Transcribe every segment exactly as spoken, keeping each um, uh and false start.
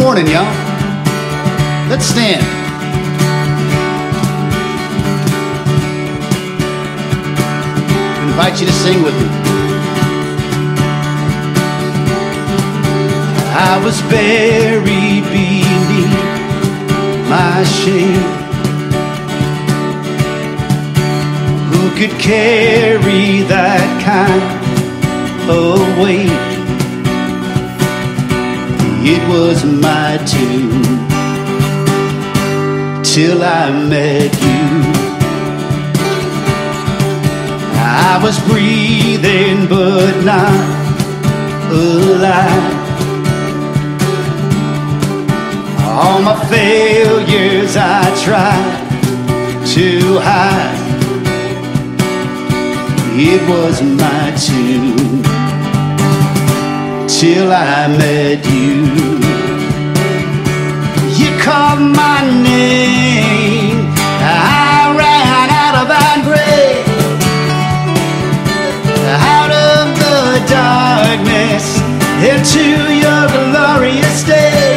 morning, y'all. Let's stand. I invite you to sing with me. I was buried beneath my shame. Who could carry that kind of weight? It was my tomb till I met you. I was breathing but not alive. All my failures I tried to hide. It was my tomb till I met you. You called my name, I ran out of that grave, out of the darkness into your glorious day.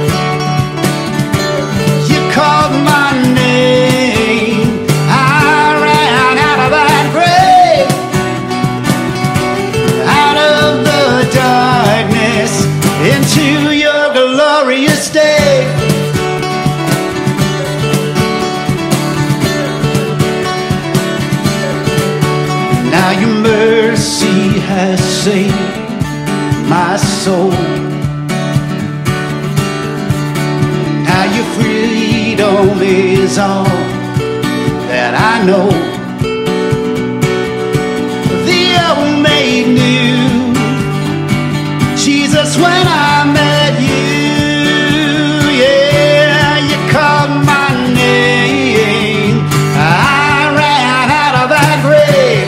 You called my name, I ran out of that grave, out of the darkness into your glorious day. Now your mercy has saved my soul. Now your freedom is all that I know. The old made new, Jesus, when I met you, yeah, you called my name. I ran out of that grave,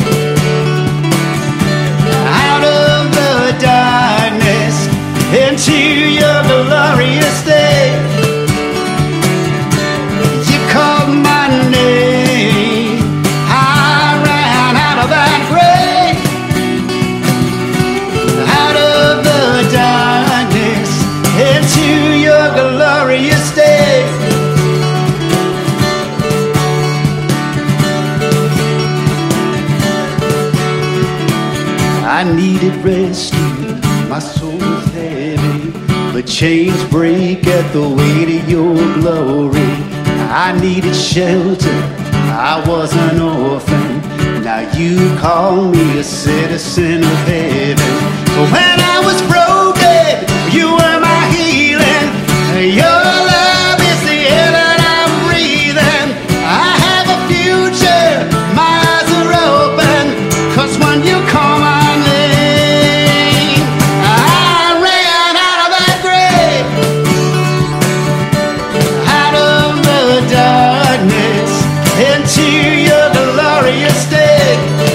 out of the darkness into your glorious day. You called my name, I ran out of that grave, out of the darkness into your glorious day. I needed rescue, my soul was heavy, but chains break at the weight of your glory. I needed shelter, I was an orphan, now you call me a citizen of heaven. When I was broken, you were my healing. Your love is the air that I'm breathing. I have a future, my eyes are open, 'cause when you call my name, I ran out of that grave, out of the darkness into your glorious day.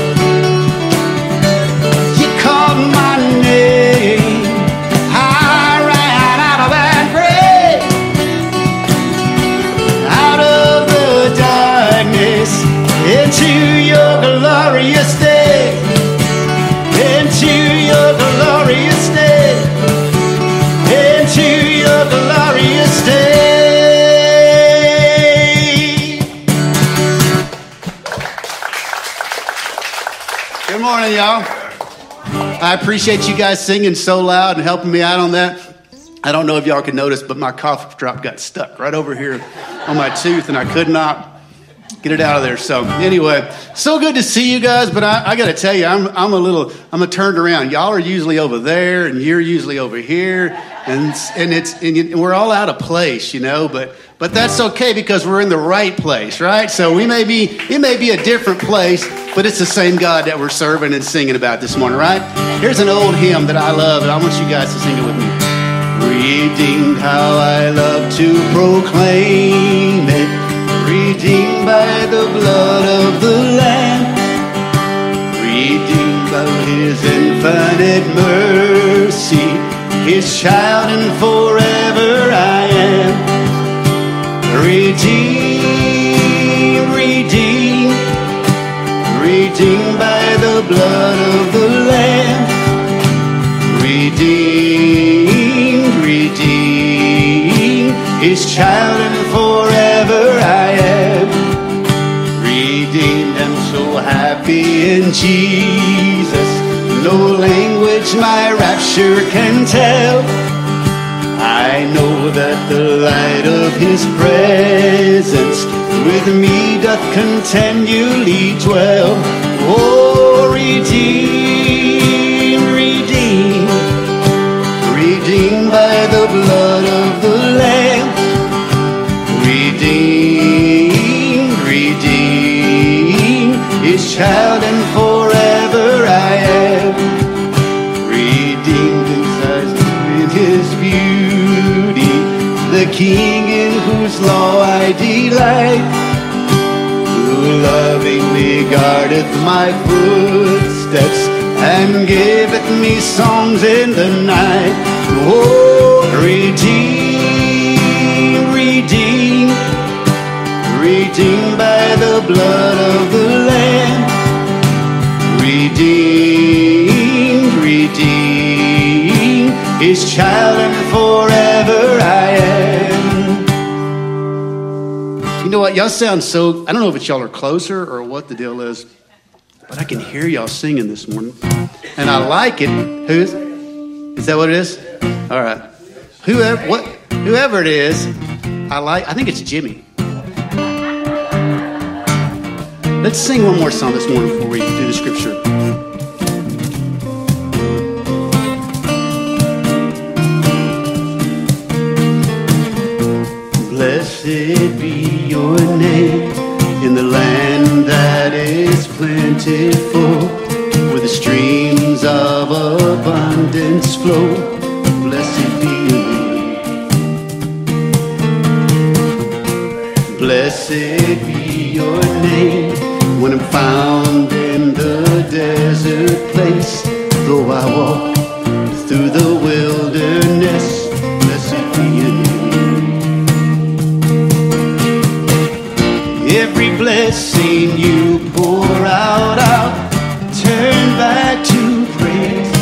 You called my name, I ran out of that grave, out of the darkness into your glorious day, into your glorious day, into your glorious day. Good morning, y'all. I appreciate you guys singing so loud and helping me out on that. I don't know if y'all can notice, but my cough drop got stuck right over here on my tooth, and I could not get it out of there. So anyway, so good to see you guys. But I, I got to tell you, I'm I'm a little I'm a turned around. Y'all are usually over there, and you're usually over here, and and it's and you, we're all out of place, you know. But but that's okay because we're in the right place, right? So we may be it may be a different place, but it's the same God that we're serving and singing about this morning, right? Here's an old hymn that I love, and I want you guys to sing it with me. Redeemed, how I love to proclaim it. Redeemed by the blood of the Lamb. Redeemed by His infinite mercy. His child and forever I am. Redeemed, redeemed. Redeemed by the blood of the Lamb. Redeemed, redeemed. His child, and forever I am redeemed. I'm so happy in Jesus. No language my rapture can tell. I know that the light of His presence with me doth continually dwell. Oh, redeemed, redeemed, redeemed by the blood of the Lamb. Redeemed, redeemed, His child, and forever I am redeemed in His beauty, the King in whose law I delight, who lovingly guardeth my footsteps and giveth me songs in the night. Oh, redeemed, redeemed, redeemed by the blood of the Lamb. Redeemed, redeemed, His child, and forever I am. You know what? Y'all sound so, I don't know if it's y'all are closer or what the deal is, but I can hear y'all singing this morning. And I like it. Who's? Is that what it is? All right. Whoever, what, whoever it is, I like, I think it's Jimmy. Let's sing one more song this morning before we do the scripture. Blessed be your name in the land that is plentiful, where the streams of abundance flow. Blessed be your name. Blessed be your name when I'm found in the desert place. Though I walk through the wilderness, blessed be your name. Every blessing you pour out, I'll turn back to praise.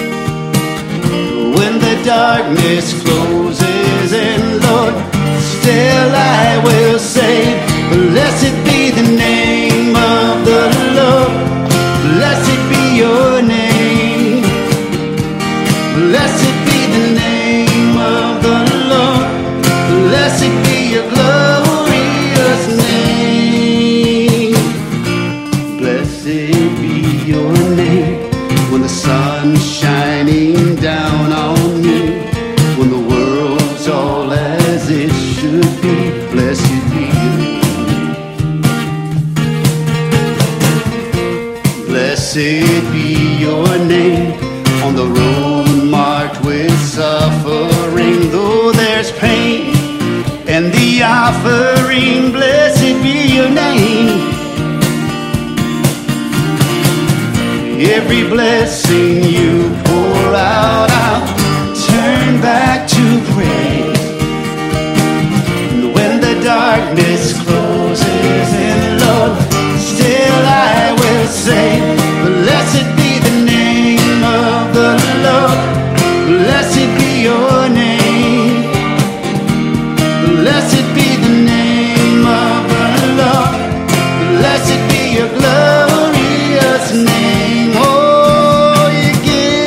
When the darkness closes in, Lord, still I will say, blessed be the name of the Lord. Blessed be your name. Blessed be the name of the Lord. Blessed be your glorious name. Blessed be your name when the sun's shining down on me, when the world's all as it should be. Blessed be your name. Blessed be your name on the road marked with suffering, though there's pain and the offering. Blessed be your name. Every blessing you pour out, I'll turn back to praise. And when the darkness closes in, Lord, still I will say, blessed be the name of the Lord. Blessed be your name. Blessed be the name of the Lord. Blessed be your glorious name. Oh, you give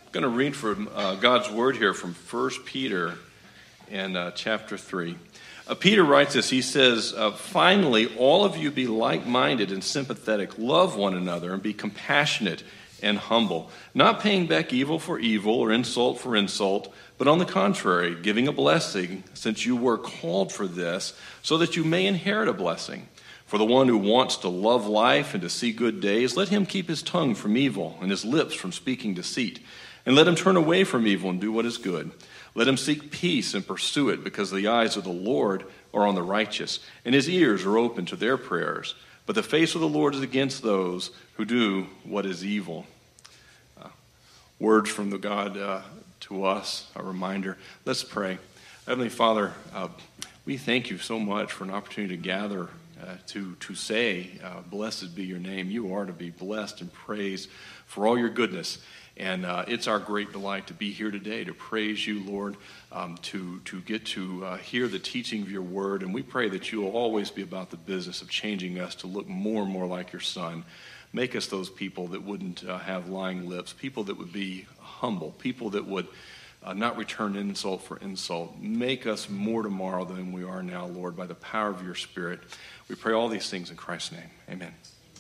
I'm going to read from uh, God's Word here from First Peter in uh, chapter three. Uh, Peter writes this. He says, uh, finally, all of you be like-minded and sympathetic. Love one another and be compassionate and humble, not paying back evil for evil or insult for insult, but on the contrary, giving a blessing, since you were called for this, so that you may inherit a blessing. For the one who wants to love life and to see good days, let him keep his tongue from evil and his lips from speaking deceit. And let him turn away from evil and do what is good. Let him seek peace and pursue it, because the eyes of the Lord are on the righteous, and his ears are open to their prayers. But the face of the Lord is against those who do what is evil. Uh, words from the God uh, to us, a reminder. Let's pray. Heavenly Father, uh, we thank you so much for an opportunity to gather, uh, to, to say, uh, blessed be your name. You are to be blessed and praised for all your goodness. And uh, it's our great delight to be here today to praise you, Lord, um, to, to get to uh, hear the teaching of your word. And we pray that you will always be about the business of changing us to look more and more like your Son. Make us those people that wouldn't uh, have lying lips, people that would be humble, people that would uh, not return insult for insult. Make us more tomorrow than we are now, Lord, by the power of your Spirit. We pray all these things in Christ's name. Amen.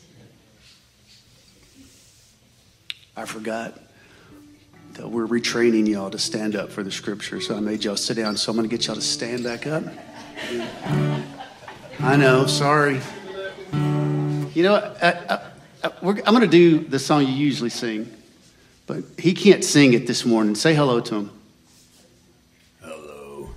I forgot that we're retraining y'all to stand up for the scripture, so I made y'all sit down. So I'm going to get y'all to stand back up. I know, sorry. You know, I, I, I, we're, I'm going to do the song you usually sing, but he can't sing it this morning. Say hello to him. Hello.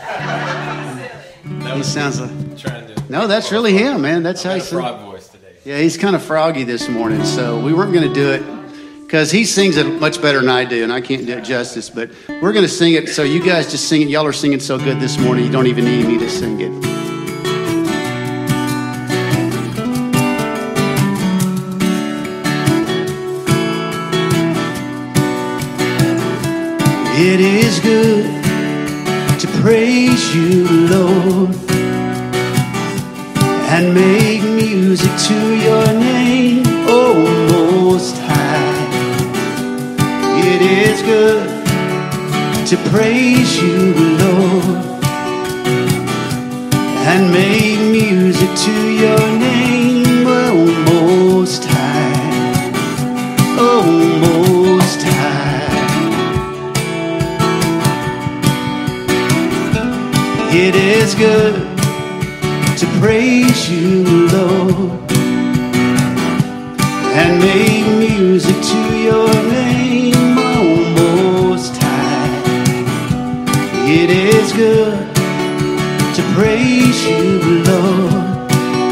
He sounds like... Trying to No, that's really him, man. That's how he sings. frog voice today. Yeah, he's kind of froggy this morning, so we weren't going to do it because he sings it much better than I do, and I can't do it justice. But we're going to sing it, so you guys just sing it. Y'all are singing so good this morning, you don't even need me to sing it. It is good to praise you, Lord, and make music to your name, oh Most High. It is good to praise you, Lord, and make music to your name, oh Most High, oh Most High. It is good to praise you, Lord, and make music to your name, oh Most High. It is good to praise you, Lord,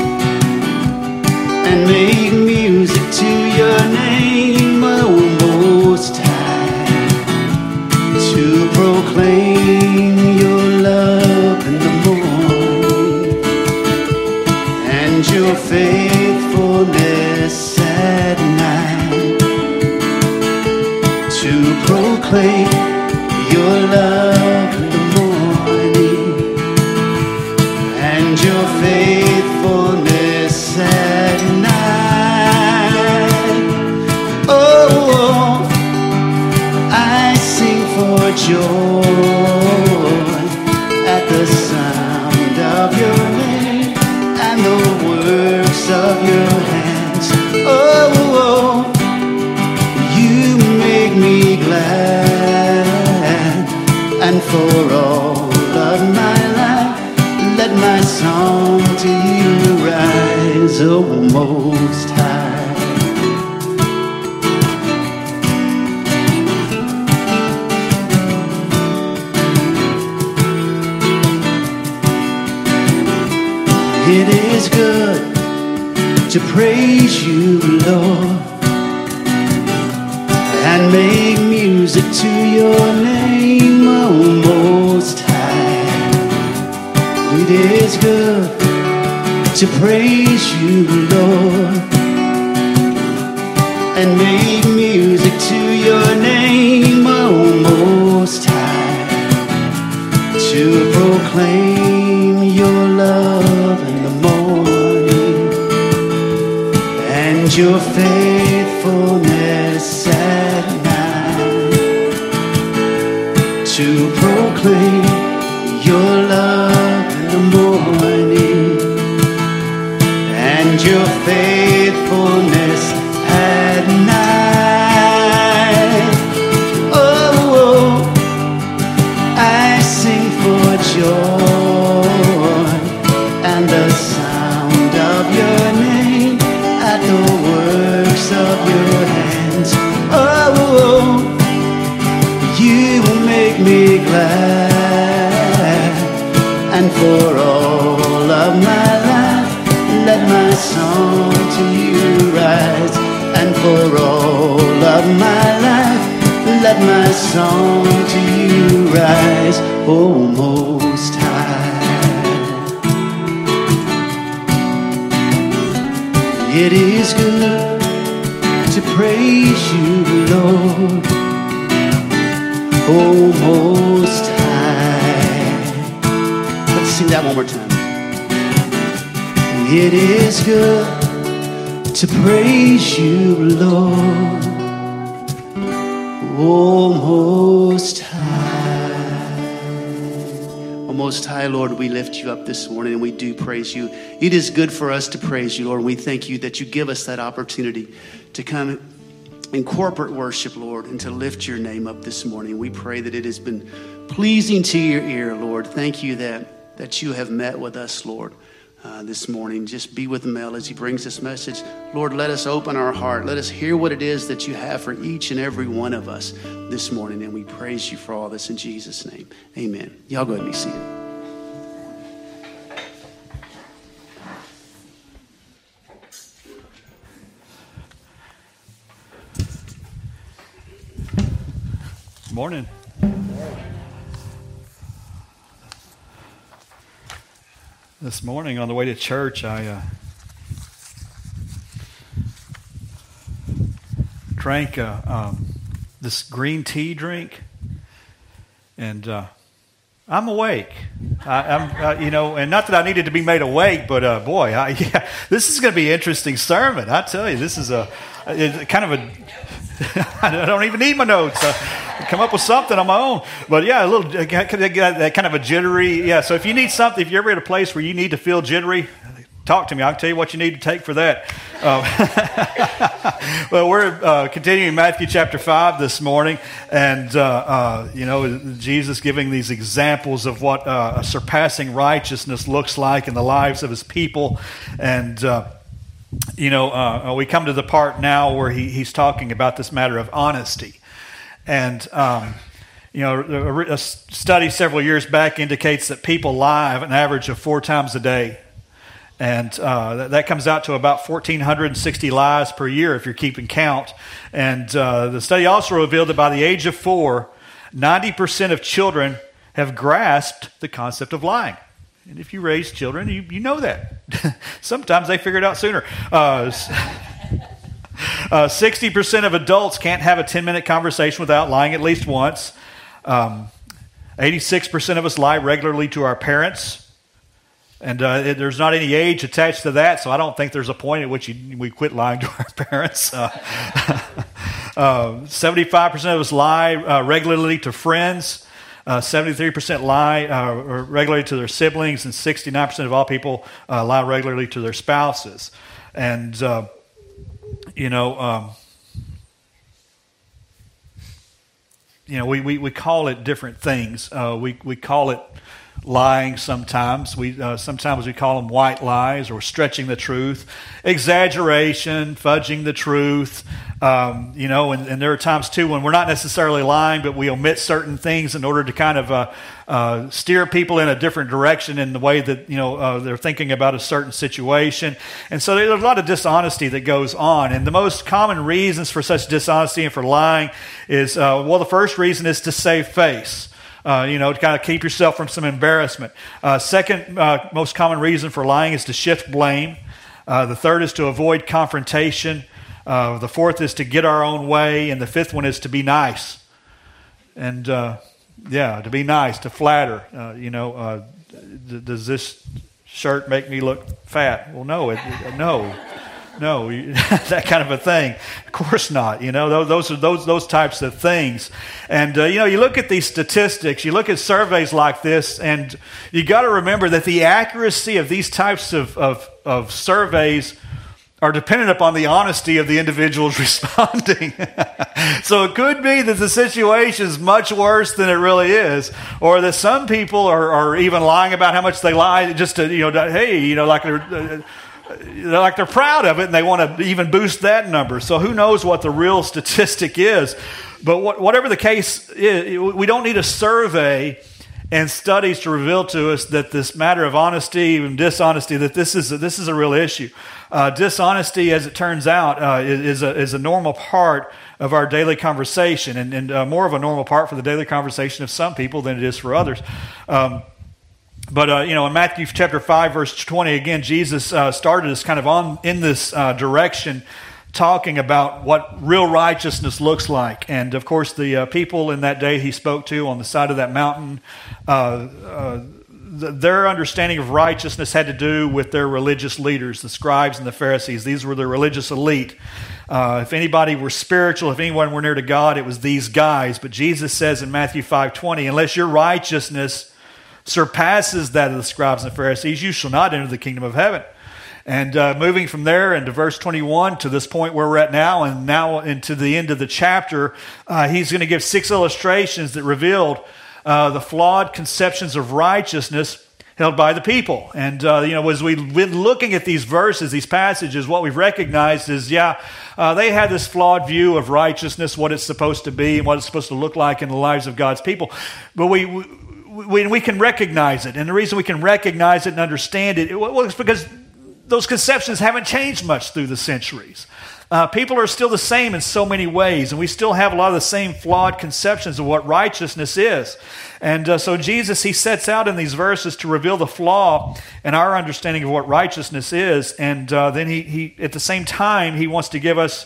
and make music to your name, oh Most High, to proclaim your love in the morning and your faithfulness at night, to proclaim your love in the morning and your faithfulness at night. Oh, I sing for joy at the sound of your name and the works of your hands. Oh, oh, you make me glad, and for all of my life, let my song to you rise, oh Most High. It is good to praise you, Lord, and make music to your name, oh Most High. It is good to praise you, Lord, and make music to your name, oh Most High, to proclaim your love in the morning and your faithfulness at night. faithfulness at night. Oh, oh, I sing for joy and the sound of your name at the works of your hands. Oh, oh, you make me glad, and for all of my life, let my song to you rise. And for all of my life, let my song to you rise, O Most High. It is good to praise you, Lord, O Most High. Let's sing that one more time. It is good to praise you, Lord, O Most High. O Most High, Lord, we lift you up this morning and we do praise you. It is good for us to praise you, Lord, and we thank you that you give us that opportunity to come in corporate worship, Lord, and to lift your name up this morning. We pray that it has been pleasing to your ear, Lord. Thank you that, that you have met with us, Lord. Uh, this morning, just be with Mel as he brings this message. Lord, let us open our heart. Let us hear what it is that you have for each and every one of us this morning. And we praise you for all this in Jesus' name. Amen. Y'all go ahead and be seated. Morning. This morning on the way to church, I uh, drank uh, um, this green tea drink, and uh, I'm awake. I, I'm, uh, you know, and not that I needed to be made awake, but uh, boy, I, yeah, this is going to be an interesting sermon. I tell you, this is a, a kind of a. I don't even need my notes. Uh, come up with something on my own. But yeah, a little that kind of a jittery. Yeah. So if you need something, if you're ever at a place where you need to feel jittery, talk to me. I can tell you what you need to take for that. Um, well, we're uh, continuing Matthew chapter five this morning, and uh, uh, you know, Jesus giving these examples of what uh, a surpassing righteousness looks like in the lives of his people, and. Uh, You know, uh, we come to the part now where he, he's talking about this matter of honesty. And, um, you know, a, a study several years back indicates that people lie an average of four times a day. And uh, that, that comes out to about one thousand four hundred sixty lies per year if you're keeping count. And uh, the study also revealed that by the age of four, ninety percent of children have grasped the concept of lying. And if you raise children, you, you know that. Sometimes they figure it out sooner. Uh, uh, sixty percent of adults can't have a ten-minute conversation without lying at least once. Um, eighty-six percent of us lie regularly to our parents. And uh, it, there's not any age attached to that, so I don't think there's a point at which you, we quit lying to our parents. Uh, uh, seventy-five percent of us lie uh, regularly to friends. Uh, seventy-three percent lie uh, regularly to their siblings, and sixty-nine percent of all people uh, lie regularly to their spouses. And, uh, you know, um, you know, we, we, we call it different things. Uh, we, we call it lying sometimes. We uh, sometimes we call them white lies or stretching the truth, exaggeration, fudging the truth. Um, you know, and, and there are times too when we're not necessarily lying, but we omit certain things in order to kind of uh, uh, steer people in a different direction in the way that, you know, uh, they're thinking about a certain situation. And so there's a lot of dishonesty that goes on. And the most common reasons for such dishonesty and for lying is, uh, well, the first reason is to save face. Uh, you know, to kind of keep yourself from some embarrassment. Uh, second uh, most common reason for lying is to shift blame. Uh, the third is to avoid confrontation. Uh, the fourth is to get our own way. And the fifth one is to be nice. And, uh, yeah, to be nice, to flatter. Uh, you know, uh, d- does this shirt make me look fat? Well, no, it, no. No, that kind of a thing. Of course not. You know, those are those those types of things. And uh, you know, you look at these statistics, you look at surveys like this, and you got to remember that the accuracy of these types of of, of surveys are dependent upon the honesty of the individuals responding. So it could be that the situation is much worse than it really is, or that some people are, are even lying about how much they lie just to, you know, hey, you know, like they're, uh, they're like they're proud of it and they want to even boost that number. So who knows what the real statistic is? But what, whatever the case is, we don't need a survey and studies to reveal to us that this matter of honesty and dishonesty, that this is a, this is a real issue. Uh, dishonesty, as it turns out, uh, is, is, a, is a normal part of our daily conversation, and, and uh, more of a normal part for the daily conversation of some people than it is for others. Um, but, uh, you know, in Matthew chapter five, verse twenty, again, Jesus uh, started us kind of on in this uh, direction, talking about what real righteousness looks like. And, of course, the uh, people in that day he spoke to on the side of that mountain, uh, uh, th- their understanding of righteousness had to do with their religious leaders, the scribes and the Pharisees. These were the religious elite. Uh, if anybody were spiritual, if anyone were near to God, it was these guys. But Jesus says in Matthew five twenty, unless your righteousness surpasses that of the scribes and the Pharisees, you shall not enter the kingdom of heaven. And uh, moving from there into verse twenty-one to this point where we're at now, and now into the end of the chapter, uh, he's going to give six illustrations that revealed uh, the flawed conceptions of righteousness held by the people. And, uh, you know, as we've been looking at these verses, these passages, what we've recognized is, yeah, uh, they had this flawed view of righteousness, what it's supposed to be and what it's supposed to look like in the lives of God's people. But we... we We, we can recognize it. And the reason we can recognize it and understand it, well, it's because those conceptions haven't changed much through the centuries. Uh, people are still the same in so many ways, and we still have a lot of the same flawed conceptions of what righteousness is. And uh, so Jesus, he sets out in these verses to reveal the flaw in our understanding of what righteousness is. And uh, then he, he, at the same time, he wants to give us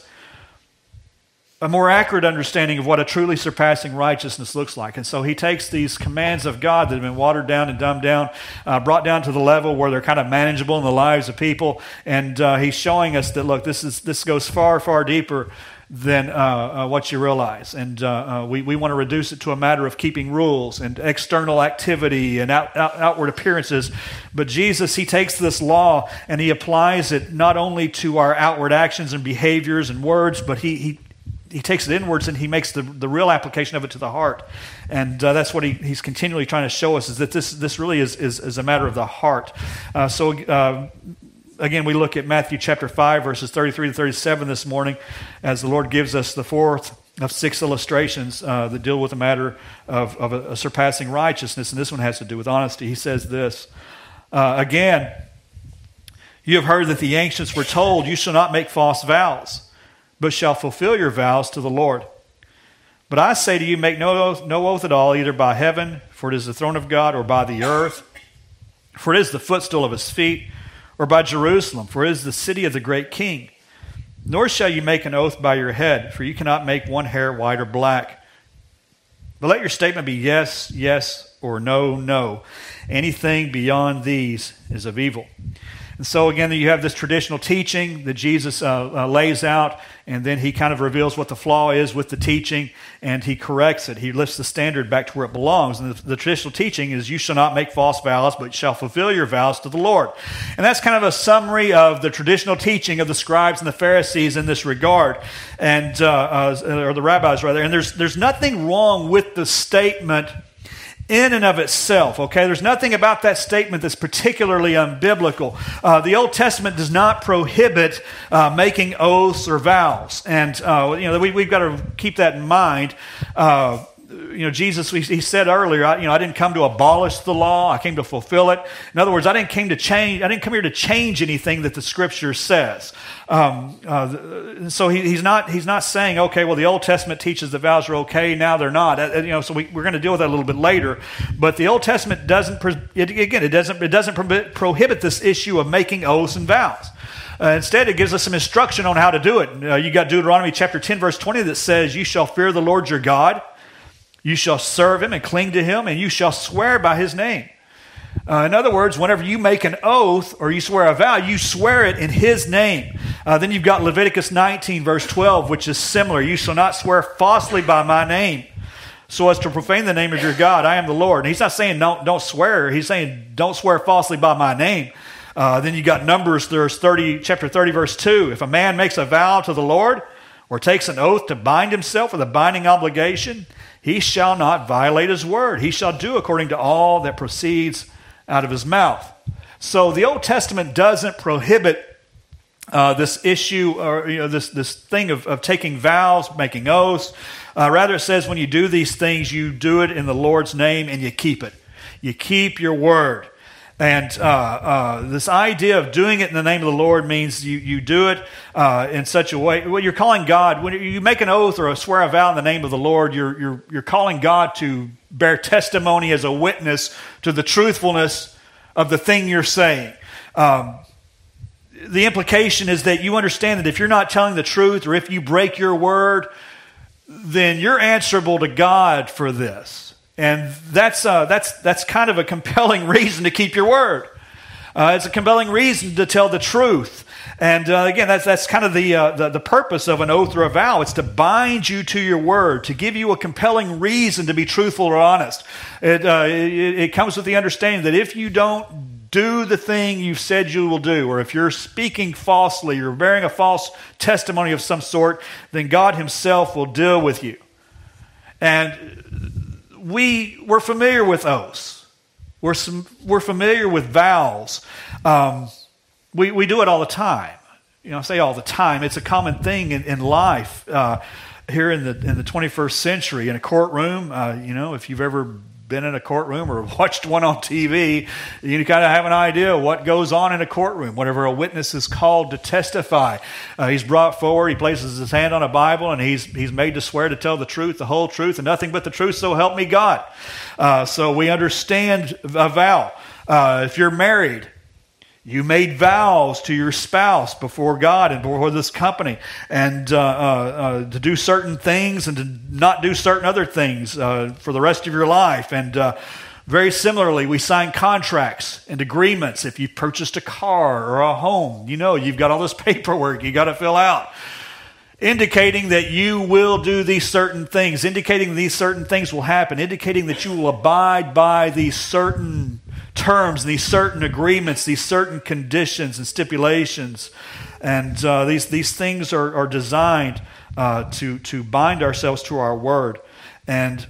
a more accurate understanding of what a truly surpassing righteousness looks like. And so he takes these commands of God that have been watered down and dumbed down, uh, brought down to the level where they're kind of manageable in the lives of people, and uh, he's showing us that, look, this is this goes far, far deeper than uh, uh, what you realize. And uh, uh, we, we want to reduce it to a matter of keeping rules and external activity and out, out, outward appearances. But Jesus, he takes this law and he applies it not only to our outward actions and behaviors and words, but he he He takes it inwards and he makes the, the real application of it to the heart. And uh, that's what he, he's continually trying to show us, is that this this really is, is, is a matter of the heart. Uh, so, uh, again, we look at Matthew chapter five, verses thirty-three to thirty-seven this morning, as the Lord gives us the fourth of six illustrations uh, that deal with the matter of, of a, a surpassing righteousness. And this one has to do with honesty. He says this, uh, again, you have heard that the ancients were told, you shall not make false vows, but shall fulfill your vows to the Lord. But I say to you, make no oath, no oath at all, either by heaven, for it is the throne of God, or by the earth, for it is the footstool of his feet, or by Jerusalem, for it is the city of the great king. Nor shall you make an oath by your head, for you cannot make one hair white or black. But let your statement be yes, yes, or no, no. Anything beyond these is of evil. And so again, you have this traditional teaching that Jesus uh, uh, lays out, and then he kind of reveals what the flaw is with the teaching, and he corrects it. He lifts the standard back to where it belongs. And the, the traditional teaching is, you shall not make false vows, but shall fulfill your vows to the Lord. And that's kind of a summary of the traditional teaching of the scribes and the Pharisees in this regard, and uh, uh, or the rabbis rather. And there's there's nothing wrong with the statement in and of itself, okay? There's nothing about that statement that's particularly unbiblical. Uh, the Old Testament does not prohibit uh, making oaths or vows. And, uh, you know, we, we've got to keep that in mind. Uh, you know, Jesus, he said earlier, I, you know, I didn't come to abolish the law. I came to fulfill it. In other words, I didn't came to change. I didn't come here to change anything that the Scripture says. Um, uh, so he, he's not. He's not saying, okay, well, the Old Testament teaches the vows are okay. Now they're not. Uh, you know, so we, we're going to deal with that a little bit later. But the Old Testament doesn't. It, again, it doesn't. It doesn't prohibit this issue of making oaths and vows. Uh, instead, it gives us some instruction on how to do it. Uh, you got Deuteronomy chapter ten, verse twenty, that says, "You shall fear the Lord your God. You shall serve him and cling to him, and you shall swear by his name." Uh, in other words, whenever you make an oath or you swear a vow, you swear it in his name. Uh, then you've got Leviticus nineteen, verse twelve, which is similar. "You shall not swear falsely by my name, so as to profane the name of your God. I am the Lord." And he's not saying don't, don't swear. He's saying don't swear falsely by my name. Uh, then you got Numbers, there's thirty, chapter thirty, verse two. If a man makes a vow to the Lord or takes an oath to bind himself with a binding obligation, he shall not violate his word. He shall do according to all that proceeds out of his mouth. So the Old Testament doesn't prohibit uh, this issue or you know this this thing of, of taking vows, making oaths. Uh, rather, it says when you do these things, you do it in the Lord's name and you keep it. You keep your word. And uh, uh, this idea of doing it in the name of the Lord means you, you do it uh, in such a way. When you're calling God, when you make an oath or swear a vow in the name of the Lord, you're, you're, you're calling God to bear testimony as a witness to the truthfulness of the thing you're saying. Um, the implication is that you understand that if you're not telling the truth or if you break your word, then you're answerable to God for this. And that's uh, that's that's kind of a compelling reason to keep your word. Uh, it's a compelling reason to tell the truth. And uh, again, that's that's kind of the, uh, the the purpose of an oath or a vow. It's to bind you to your word, to give you a compelling reason to be truthful or honest. It uh, it, it comes with the understanding that if you don't do the thing you've said you will do, or if you're speaking falsely, or bearing a false testimony of some sort, then God Himself will deal with you. And we we're familiar with oaths. We're some, we're familiar with vows. Um, we we do it all the time. You know, I say all the time. It's a common thing in, in life uh, here in the in the twenty-first century. In a courtroom, uh, you know, if you've ever been in a courtroom or watched one on T V, you kind of have an idea of what goes on in a courtroom. Whenever a witness is called to testify, uh, he's brought forward, he places his hand on a Bible, and he's he's made to swear to tell the truth, the whole truth, and nothing but the truth, so help me God. Uh, so we understand a vow. Uh, if you're married, you made vows to your spouse before God and before this company, and uh, uh, uh, to do certain things and to not do certain other things uh, for the rest of your life. And uh, very similarly, we sign contracts and agreements. If you purchased a car or a home, you know you've got all this paperwork you got to fill out, indicating that you will do these certain things, indicating these certain things will happen, indicating that you will abide by these certain terms, these certain agreements, these certain conditions and stipulations. And uh, these these things are, are designed uh, to, to bind ourselves to our word. And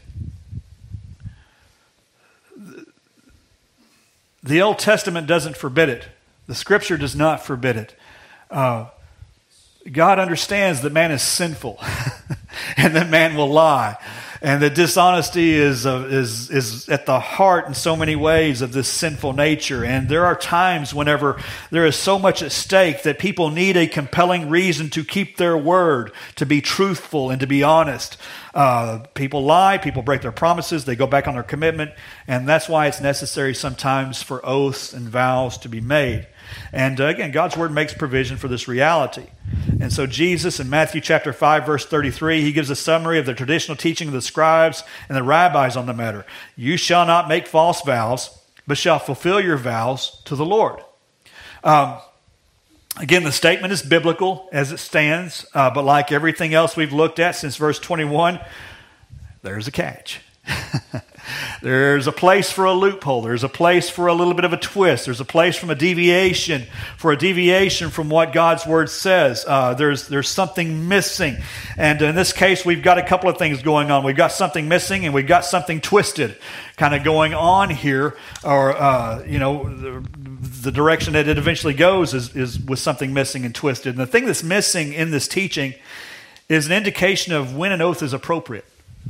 the Old Testament doesn't forbid it. The Scripture does not forbid it. Uh, God understands that man is sinful and that man will lie. And that dishonesty is, uh, is, is at the heart in so many ways of this sinful nature. And there are times whenever there is so much at stake that people need a compelling reason to keep their word, to be truthful and to be honest. Uh, people lie, people break their promises, they go back on their commitment. And that's why it's necessary sometimes for oaths and vows to be made. And uh, again, God's word makes provision for this reality. And so Jesus in Matthew chapter five, verse thirty-three, he gives a summary of the traditional teaching of the scribes and the rabbis on the matter. You shall not make false vows, but shall fulfill your vows to the Lord. Um, again, the statement is biblical as it stands, uh, but like everything else we've looked at since verse twenty-one, there's a catch. There's a place for a loophole. There's a place for a little bit of a twist. There's a place from a deviation, for a deviation from what God's word says. Uh, there's there's something missing. And in this case, we've got a couple of things going on. We've got something missing and we've got something twisted kind of going on here. Or, uh, you know, the, the direction that it eventually goes is, is with something missing and twisted. And the thing that's missing in this teaching is an indication of when an oath is appropriate.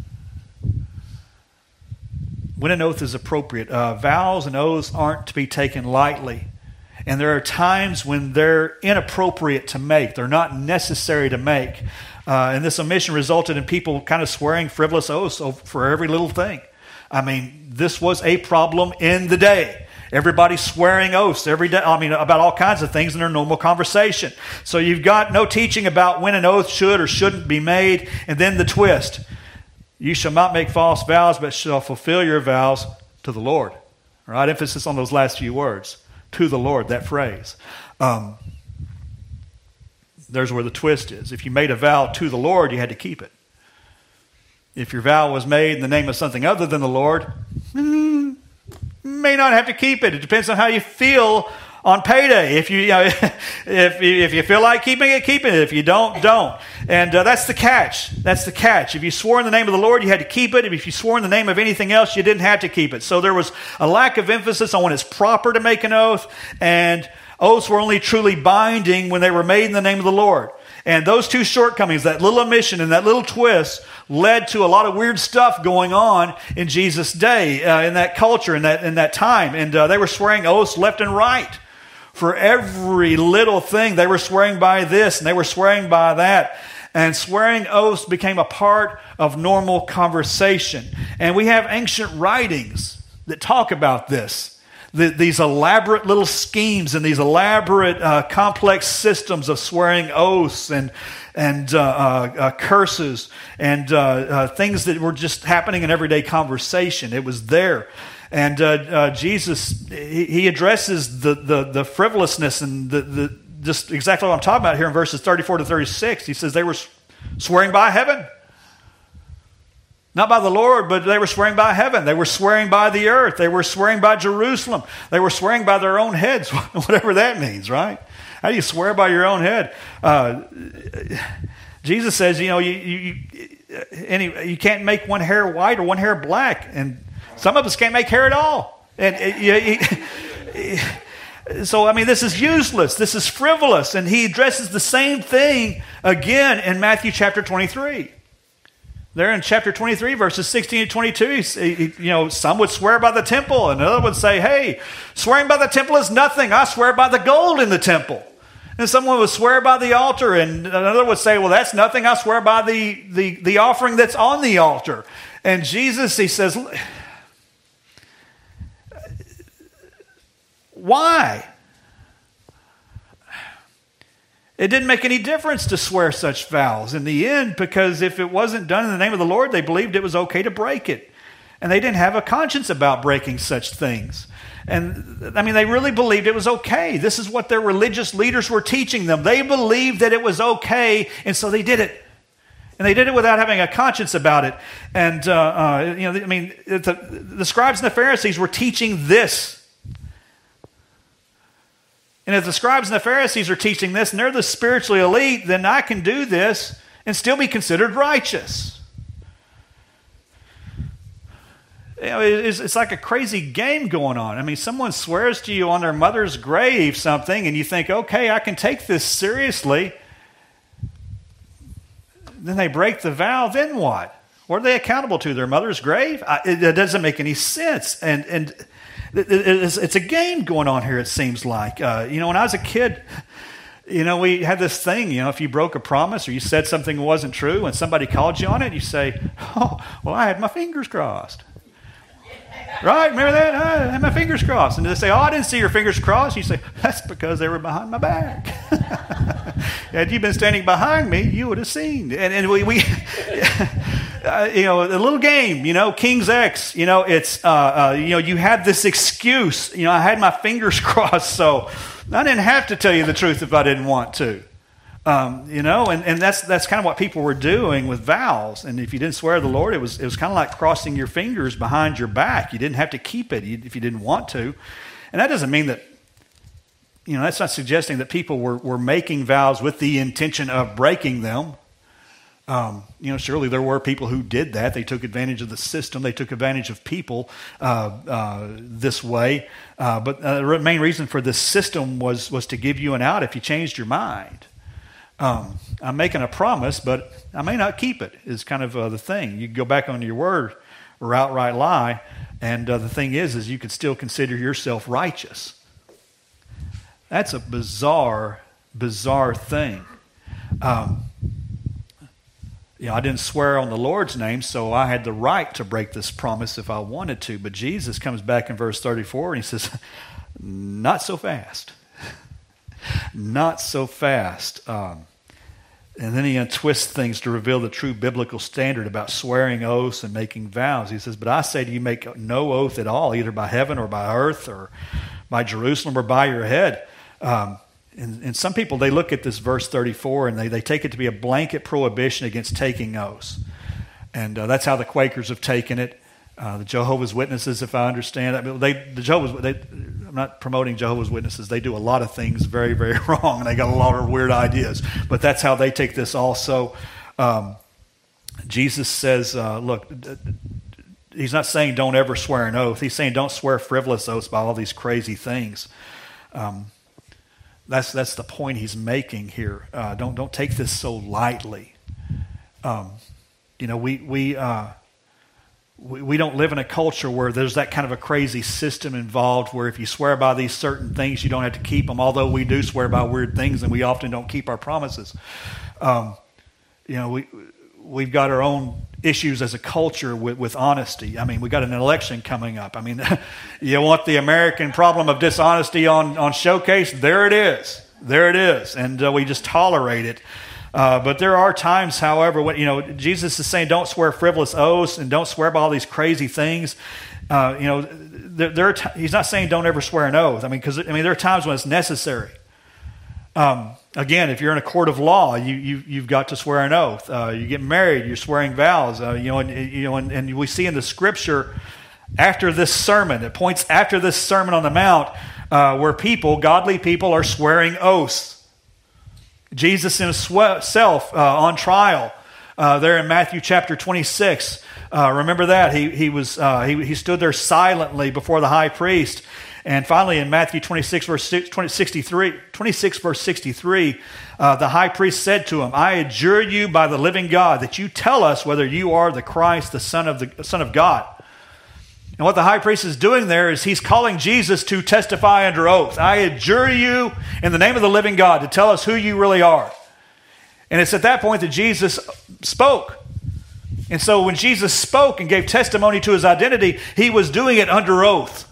When an oath is appropriate. Uh, vows and oaths aren't to be taken lightly. And there are times when they're inappropriate to make. They're not necessary to make. Uh, and this omission resulted in people kind of swearing frivolous oaths for every little thing. I mean, this was a problem in the day. Everybody swearing oaths every day. I mean, about all kinds of things in their normal conversation. So you've got no teaching about when an oath should or shouldn't be made. And then the twist. You shall not make false vows, but shall fulfill your vows to the Lord. All right, emphasis on those last few words. To the Lord, that phrase. Um, there's where the twist is. If you made a vow to the Lord, you had to keep it. If your vow was made in the name of something other than the Lord, hmm, may not have to keep it. It depends on how you feel on payday. If you, you know, if if you feel like keeping it, keep it. If you don't, don't. And uh, that's the catch. That's the catch. If you swore in the name of the Lord, you had to keep it. If you swore in the name of anything else, you didn't have to keep it. So there was a lack of emphasis on when it's proper to make an oath, and oaths were only truly binding when they were made in the name of the Lord. And those two shortcomings, that little omission and that little twist, led to a lot of weird stuff going on in Jesus' day, uh, in that culture, in that in that time. And uh, they were swearing oaths left and right. For every little thing, they were swearing by this and they were swearing by that. And swearing oaths became a part of normal conversation. And we have ancient writings that talk about this. The, these elaborate little schemes and these elaborate uh, complex systems of swearing oaths and and uh, uh, uh, curses and uh, uh, things that were just happening in everyday conversation. It was there. And uh, uh, Jesus, he, he addresses the, the, the frivolousness and the, the just exactly what I'm talking about here in verses thirty-four to thirty-six. He says they were swearing by heaven. Not by the Lord, but they were swearing by heaven. They were swearing by the earth. They were swearing by Jerusalem. They were swearing by their own heads, whatever that means, right? How do you swear by your own head? Uh, Jesus says, you know, you you, any, you can't make one hair white or one hair black, and some of us can't make hair at all. And it, you, you, so, I mean, this is useless. This is frivolous. And he addresses the same thing again in Matthew chapter twenty-three. There in chapter twenty-three, verses sixteen to twenty-two, you know, some would swear by the temple, and another would say, hey, swearing by the temple is nothing. I swear by the gold in the temple. And someone would swear by the altar, and another would say, well, that's nothing. I swear by the, the, the offering that's on the altar. And Jesus, he says, why? It didn't make any difference to swear such vows in the end, because if it wasn't done in the name of the Lord, they believed it was okay to break it. And they didn't have a conscience about breaking such things. And I mean, they really believed it was okay. This is what their religious leaders were teaching them. They believed that it was okay, and so they did it. And they did it without having a conscience about it. And, uh, uh, you know, I mean, the, the scribes and the Pharisees were teaching this. And if the scribes and the Pharisees are teaching this, and they're the spiritually elite, then I can do this and still be considered righteous. You know, it's, it's like a crazy game going on. I mean, someone swears to you on their mother's grave something, and you think, okay, I can take this seriously. Then they break the vow, then what? What are they accountable to? Their mother's grave? I, it, it doesn't make any sense. And and it's, it's a game going on here, it seems like. Uh, you know, when I was a kid, you know, we had this thing, you know, if you broke a promise or you said something wasn't true and somebody called you on it, you say, oh, well, I had my fingers crossed. Right? Remember that? I had my fingers crossed. And they say, oh, I didn't see your fingers crossed. You say, that's because they were behind my back. Had you been standing behind me, you would have seen. And, and we, we uh, you know, a little game, you know, King's X, you know, it's, uh, uh, you know, you have this excuse. You know, I had my fingers crossed, so I didn't have to tell you the truth if I didn't want to. Um, you know, and, and that's that's kind of what people were doing with vows. And if you didn't swear to the Lord, it was it was kind of like crossing your fingers behind your back. You didn't have to keep it if you didn't want to. And that doesn't mean that, you know, that's not suggesting that people were, were making vows with the intention of breaking them. Um, you know, surely there were people who did that. They took advantage of the system. They took advantage of people uh, uh, this way. Uh, but uh, the main reason for this system was was to give you an out if you changed your mind. Um, I'm making a promise, but I may not keep it, is kind of uh, the thing. You go back on your word or outright lie, and uh, the thing is, is you could still consider yourself righteous. That's a bizarre, bizarre thing. Um, you know, I didn't swear on the Lord's name, so I had the right to break this promise if I wanted to. But Jesus comes back in verse thirty-four, and he says, not so fast. Not so fast. Um, and then he untwists things to reveal the true biblical standard about swearing oaths and making vows. He says, but I say to you, make no oath at all, either by heaven or by earth or by Jerusalem or by your head. Um, and, and some people, they look at this verse thirty-four and they, they take it to be a blanket prohibition against taking oaths. And uh, that's how the Quakers have taken it. Uh, the Jehovah's Witnesses, if I understand it, they, the Jehovah's, they, I'm not promoting Jehovah's Witnesses. They do a lot of things very, very wrong, and they got a lot of weird ideas. But that's how they take this also. Um, Jesus says, uh, look, he's not saying don't ever swear an oath. He's saying don't swear frivolous oaths by all these crazy things. Um, that's that's the point he's making here. Uh, don't don't take this so lightly. Um, you know, we we, uh, we we don't live in a culture where there's that kind of a crazy system involved where if you swear by these certain things, you don't have to keep them, although we do swear by weird things and we often don't keep our promises. Um, you know, we, we've got our own issues as a culture with, with honesty. I mean, we got an election coming up. I mean, you want the American problem of dishonesty on, on showcase? There it is. There it is. And uh, we just tolerate it. Uh, but there are times, however, when, you know, Jesus is saying don't swear frivolous oaths and don't swear by all these crazy things. Uh, you know, there, there are t- he's not saying don't ever swear an oath. I mean, because I mean, there are times when it's necessary. Um, again, if you're in a court of law, you, you you've got to swear an oath. Uh, you get married, you're swearing vows. Uh, you know, and you know, and, and we see in the Scripture after this sermon, it points after this Sermon on the Mount, uh, where people, godly people, are swearing oaths. Jesus himself uh, on trial uh, there in Matthew chapter twenty-six. Uh, remember that he he was uh, he he stood there silently before the high priest, and finally in Matthew twenty-six verse sixty-three, twenty-six verse sixty-three, uh, the high priest said to him, "I adjure you by the living God that you tell us whether you are the Christ, the Son of the Son of God." And what the high priest is doing there is he's calling Jesus to testify under oath. I adjure you in the name of the living God to tell us who you really are. And it's at that point that Jesus spoke. And so when Jesus spoke and gave testimony to his identity, he was doing it under oath.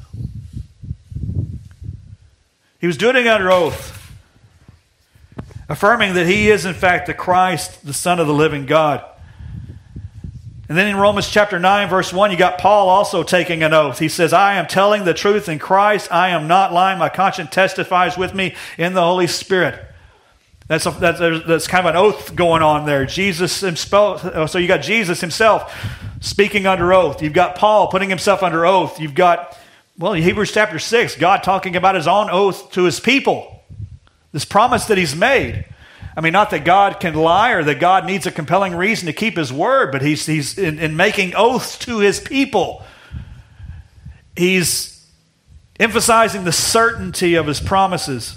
He was doing it under oath, affirming that he is in fact the Christ, the Son of the living God. And then in Romans chapter nine, verse one, you got Paul also taking an oath. He says, I am telling the truth in Christ. I am not lying. My conscience testifies with me in the Holy Spirit. That's, a, that's, that's kind of an oath going on there. Jesus himself, so you got Jesus himself speaking under oath. You've got Paul putting himself under oath. You've got, well, in Hebrews chapter six, God talking about his own oath to his people. This promise that he's made. I mean, not that God can lie or that God needs a compelling reason to keep his word, but he's, he's in, in making oaths to his people. He's emphasizing the certainty of his promises.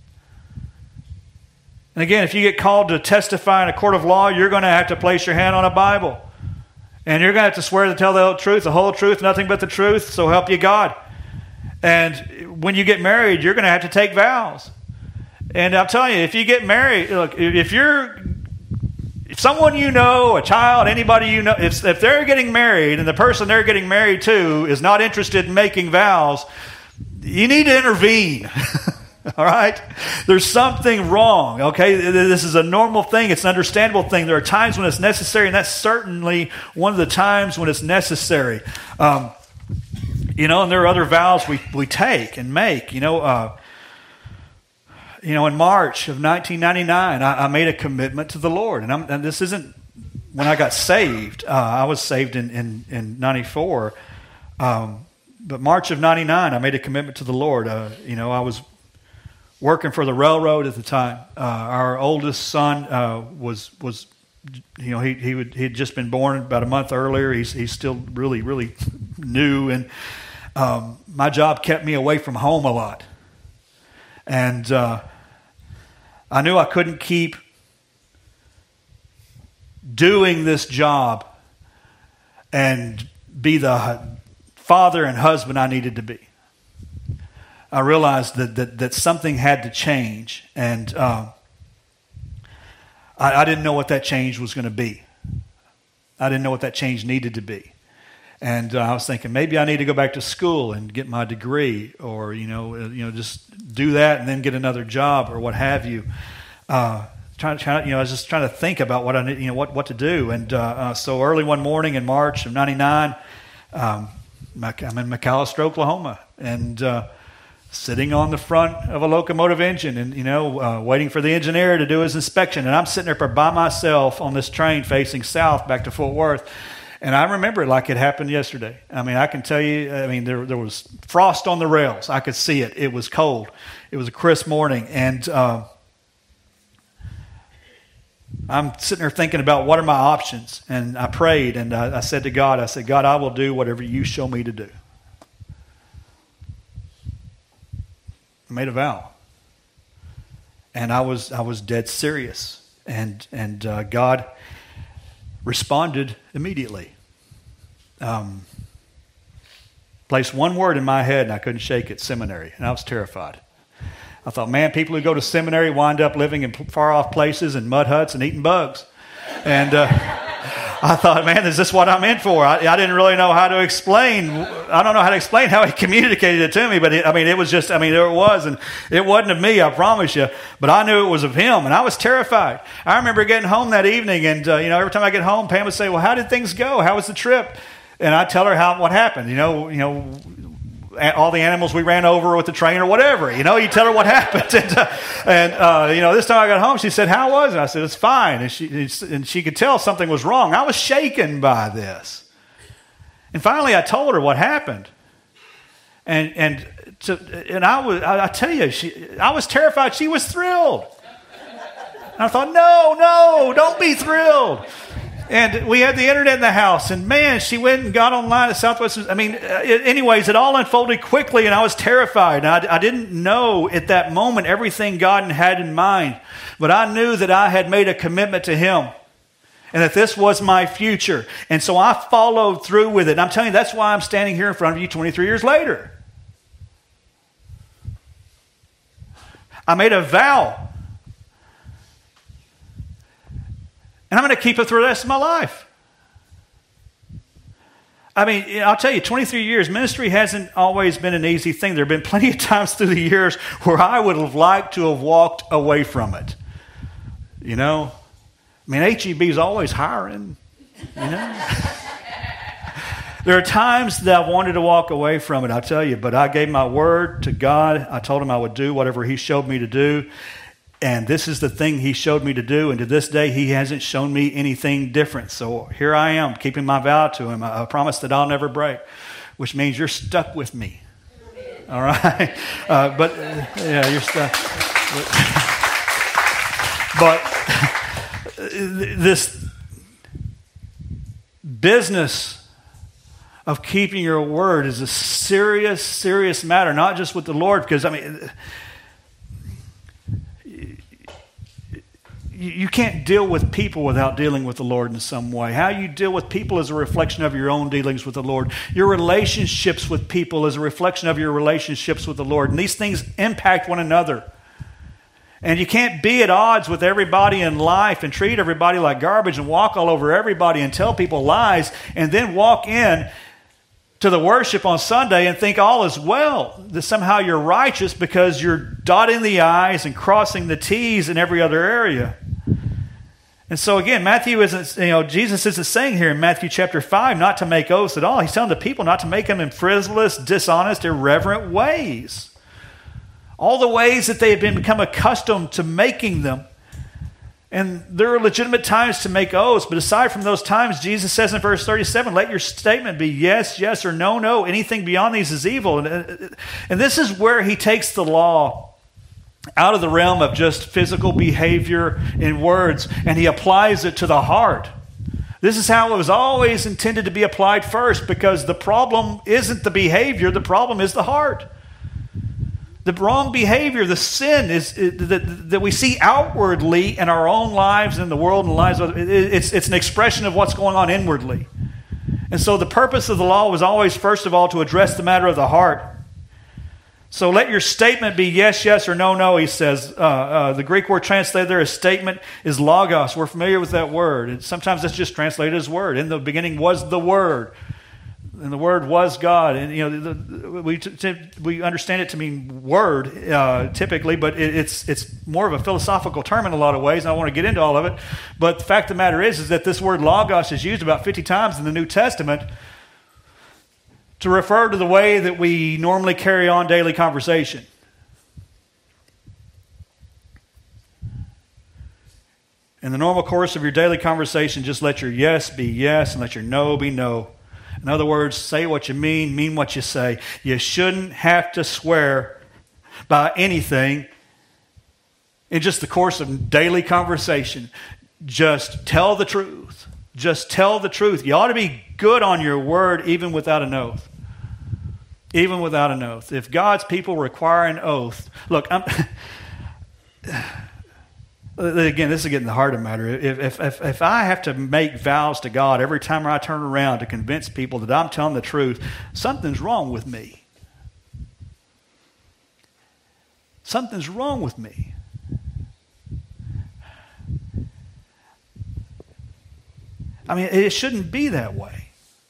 And again, if you get called to testify in a court of law, you're going to have to place your hand on a Bible. And you're going to have to swear to tell the whole truth, the whole truth, nothing but the truth, so help you God. And when you get married, you're going to have to take vows. And I'm telling you, if you get married, look, if you're, if someone you know, a child, anybody you know, if, if they're getting married and the person they're getting married to is not interested in making vows, you need to intervene. All right? There's something wrong, okay? This is a normal thing. It's an understandable thing. There are times when it's necessary, and that's certainly one of the times when it's necessary. Um, you know, and there are other vows we, we take and make, you know, uh, You know, in March of nineteen ninety-nine, I, I made a commitment to the Lord. And, I'm, and this isn't when I got saved. Uh, I was saved in, in, in ninety-four. Um, but March of ninety-nine, I made a commitment to the Lord. Uh, you know, I was working for the railroad at the time. Uh, our oldest son uh, was, was, you know, he he would, he had just been born about a month earlier. He's, he's still really, really new. And um, my job kept me away from home a lot. And uh, I knew I couldn't keep doing this job and be the father and husband I needed to be. I realized that that, that something had to change, and uh, I, I didn't know what that change was going to be. I didn't know what that change needed to be. And uh, I was thinking maybe I need to go back to school and get my degree, or you know, uh, you know, just do that and then get another job or what have you. Uh, trying, trying, you know, I was just trying to think about what I need, you know, what what to do. And uh, uh, so early one morning in March of ninety-nine, um, I'm in McAlester, Oklahoma, and uh, sitting on the front of a locomotive engine, and you know, uh, waiting for the engineer to do his inspection. And I'm sitting there by myself on this train facing south back to Fort Worth. And I remember it like it happened yesterday. I mean, I can tell you, I mean, there there was frost on the rails. I could see it. It was cold. It was a crisp morning. And uh, I'm sitting there thinking about what are my options. And I prayed, and I, I said to God, I said, God, I will do whatever you show me to do. I made a vow. And I was I was dead serious. And, and uh, God responded immediately. Um, placed one word in my head and I couldn't shake it, seminary. And I was terrified. I thought, man, people who go to seminary wind up living in far off places in mud huts and eating bugs. And uh, I thought, man, is this what I'm in for? I, I didn't really know how to explain. I don't know how to explain how he communicated it to me, but it, I mean, it was just, I mean, there it was, and it wasn't of me, I promise you, but I knew it was of him, and I was terrified. I remember getting home that evening, and, uh, you know, every time I get home, Pam would say, well, how did things go? How was the trip? And I'd tell her how what happened, you know, you know, all the animals we ran over with the train or whatever, you know, you tell her what happened. And, uh, and uh, you know, this time I got home, she said, how was it? I said, it's fine. And she, and she could tell something was wrong. I was shaken by this. And finally I told her what happened. And and to, and I was, I, I tell you, she, I was terrified. She was thrilled. And I thought, no, no, don't be thrilled. And we had the internet in the house, and man, she went and got online at Southwest. I mean, it, anyways, it all unfolded quickly, and I was terrified. And I, I didn't know at that moment everything God had in mind, but I knew that I had made a commitment to Him, and that this was my future. And so I followed through with it. And I'm telling you, that's why I'm standing here in front of you twenty-three years later. I made a vow. And I'm going to keep it through the rest of my life. I mean, I'll tell you, twenty-three years, ministry hasn't always been an easy thing. There have been plenty of times through the years where I would have liked to have walked away from it. You know? I mean, H E B is always hiring, you know? There are times that I wanted to walk away from it, I'll tell you, but I gave my word to God. I told Him I would do whatever He showed me to do. And this is the thing He showed me to do. And to this day, He hasn't shown me anything different. So here I am, keeping my vow to Him. I promise that I'll never break, which means you're stuck with me. All right? Uh, but, uh, yeah, you're stuck. But, but this business of keeping your word is a serious, serious matter, not just with the Lord, because, I mean, you can't deal with people without dealing with the Lord in some way. How you deal with people is a reflection of your own dealings with the Lord. Your relationships with people is a reflection of your relationships with the Lord. And these things impact one another. And you can't be at odds with everybody in life and treat everybody like garbage and walk all over everybody and tell people lies and then walk in to the worship on Sunday and think all is well, that somehow you're righteous because you're dotting the I's and crossing the T's in every other area. And so again, Matthew isn't, you know, Jesus isn't saying here in Matthew chapter five not to make oaths at all. He's telling the people not to make them in frivolous, dishonest, irreverent ways. All the ways that they have been become accustomed to making them. And there are legitimate times to make oaths, but aside from those times, Jesus says in verse thirty-seven, let your statement be yes, yes, or no, no. Anything beyond these is evil. And, and this is where He takes the law out of the realm of just physical behavior and words, and He applies it to the heart. This is how it was always intended to be applied first, because the problem isn't the behavior, the problem is the heart. The wrong behavior, the sin is that, that we see outwardly in our own lives and in the world and the lives of it's, it's an expression of what's going on inwardly. And so the purpose of the law was always, first of all, to address the matter of the heart. So let your statement be yes, yes, or no, no, he says. Uh, uh, the Greek word translated there as statement is logos. We're familiar with that word. And sometimes it's just translated as word. In the beginning was the Word. And the Word was God. And, you know, the, the, we t- we understand it to mean word uh, typically, but it, it's it's more of a philosophical term in a lot of ways, and I want to get into all of it. But the fact of the matter is, is that this word logos is used about fifty times in the New Testament to refer to the way that we normally carry on daily conversation. In the normal course of your daily conversation, just let your yes be yes and let your no be no. In other words, say what you mean, mean what you say. You shouldn't have to swear by anything in just the course of daily conversation. Just tell the truth. Just tell the truth. You ought to be good on your word even without an oath. Even without an oath. If God's people require an oath, look, I'm, again, this is getting the heart of the matter. If, if, if, if I have to make vows to God every time I turn around to convince people that I'm telling the truth, something's wrong with me. Something's wrong with me. I mean, it shouldn't be that way.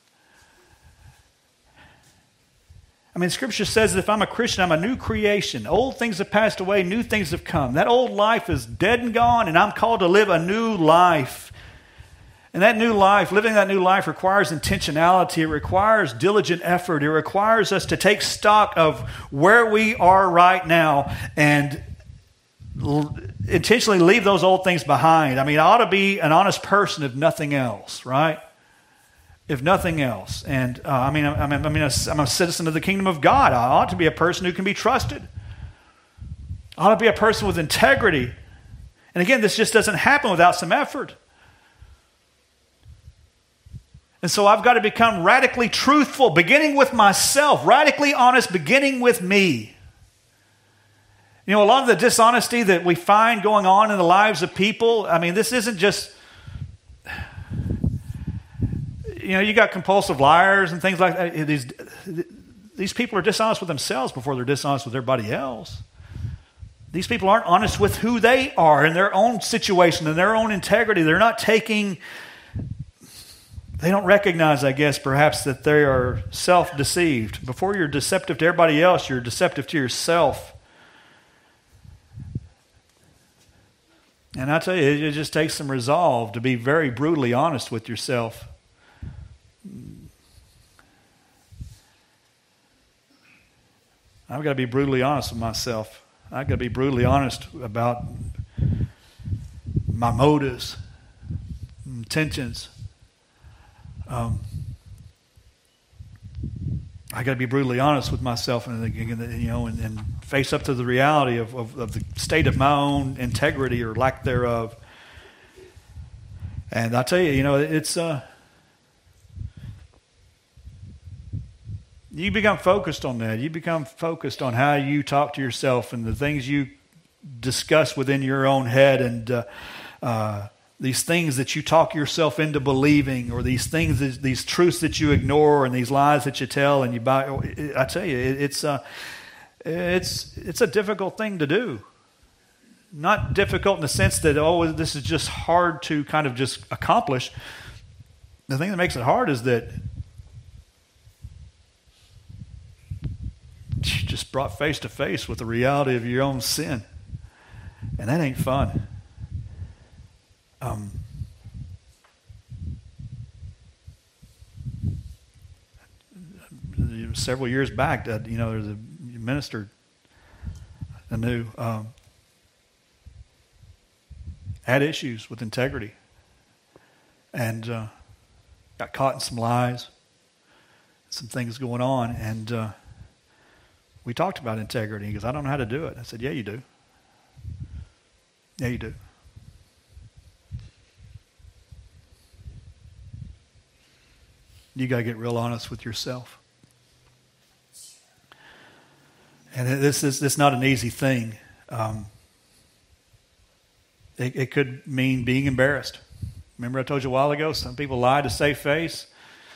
I mean, Scripture says that if I'm a Christian, I'm a new creation. Old things have passed away, new things have come. That old life is dead and gone, and I'm called to live a new life. And that new life, living that new life requires intentionality. It requires diligent effort. It requires us to take stock of where we are right now and l- intentionally leave those old things behind. I mean, I ought to be an honest person if nothing else, right? If nothing else. And uh, I mean, I mean, I mean, I'm a citizen of the kingdom of God. I ought to be a person who can be trusted. I ought to be a person with integrity. And again, this just doesn't happen without some effort. And so I've got to become radically truthful, beginning with myself, radically honest, beginning with me. You know, a lot of the dishonesty that we find going on in the lives of people, I mean, this isn't just, you know, you got compulsive liars and things like that. These, these people are dishonest with themselves before they're dishonest with everybody else. These people aren't honest with who they are in their own situation, in their own integrity. They're not taking, they don't recognize, I guess, perhaps that they are self-deceived. Before you're deceptive to everybody else, you're deceptive to yourself. And I tell you, it just takes some resolve to be very brutally honest with yourself. I've got to be brutally honest with myself. I've got to be brutally honest about my motives, intentions. Um, I got to be brutally honest with myself, and you know, and, and face up to the reality of, of, of the state of my own integrity or lack thereof. And I tell you, you know, it's uh, you become focused on that. You become focused on how you talk to yourself and the things you discuss within your own head, and uh, uh, these things that you talk yourself into believing, or these things, these truths that you ignore, and these lies that you tell, and you buy. I tell you, it's uh, it's it's a difficult thing to do. Not difficult in the sense that, oh, this is just hard to kind of just accomplish. The thing that makes it hard is that you're just brought face to face with the reality of your own sin, and that ain't fun. Um, several years back, that you know, there's a minister I knew um, had issues with integrity, and uh, got caught in some lies, some things going on, and uh, we talked about integrity. He goes, "I don't know how to do it." I said, "Yeah, you do. Yeah, you do." You got to get real honest with yourself. And this is this is not an easy thing. Um, it, it could mean being embarrassed. Remember I told you a while ago, some people lie to save face.